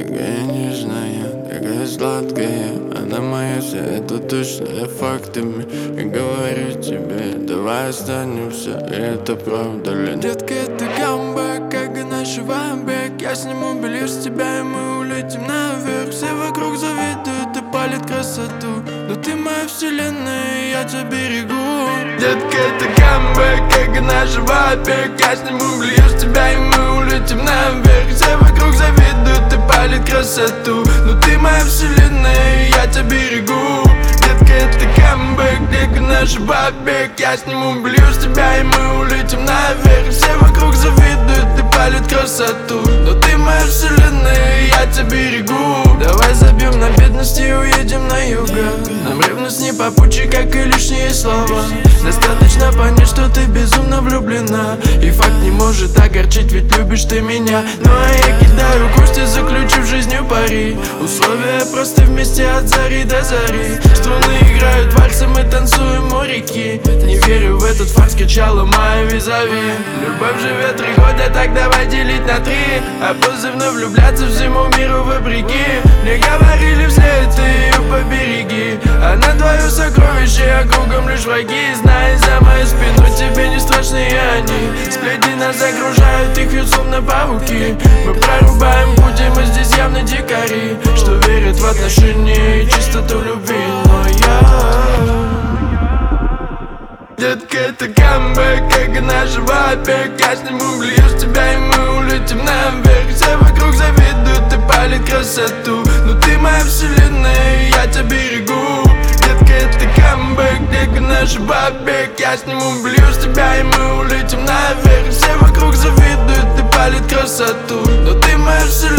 такая нежная, такая сладкая. Она моя вся, это точно фактами. И говорю тебе, давай останемся, и это правда ли? Детка, это камбэк, как и наш вамбек. Я сниму белье с тебя, и мы улетим наверх. Все вокруг завидуют и палят красоту, но ты моя вселенная, и я тебя берегу. Детка, это камбэк, как и наш вамбек. Я сниму белье с тебя, и мы улетим наверх. Все вокруг завидуют и палят красоту, но ты моя вселенная, и я тебя берегу. Детка, это камбэк, как и наш вамбек. Я сниму белье с тебя, и мы улетим наверх. Все вокруг завидуют и палят красоту, но ты моя вселенная, и я тебя берегу. Давай забьем на бедность и уедем на юго. Нам ревность не попутчик, как и лишние слова. Достаточно понять, что ты безумно влюблена, и факт не может огорчить, ведь любишь ты меня. Ну а я кидаю кости, заключив жизнью пари. Условия просты, вместе от зари до зари. Струны играют вальсы, мы танцуем у реки. Не верю в этот фарс, кричала моя визави. Любовь живет 3 года, так давай делить на 3. А позывно влюбляться всему миру вопреки. Мне говорили вслед, ты ее побереги. Она твое сокровище, а кругом лишь враги. Знай, за моей спиной тебе не страшны они. Сплетни нас загружают, их вьют словно пауки. Мы прорубаем пути, мы здесь явно дикари, что верят в отношения и чистоту любви. Но я... Детка, это камбэк, как и наш вамбек. Я сниму белье с тебя, и мы улетим наверх. Все вокруг завидуют и палят красоту, но ты моя вселенная, и я тебя берегу. Детка, это камбэк, как и наш вамбек. Я сниму белье с тебя, и мы улетим наверх. Все вокруг завидуют и палят красоту, но ты моя вселенная.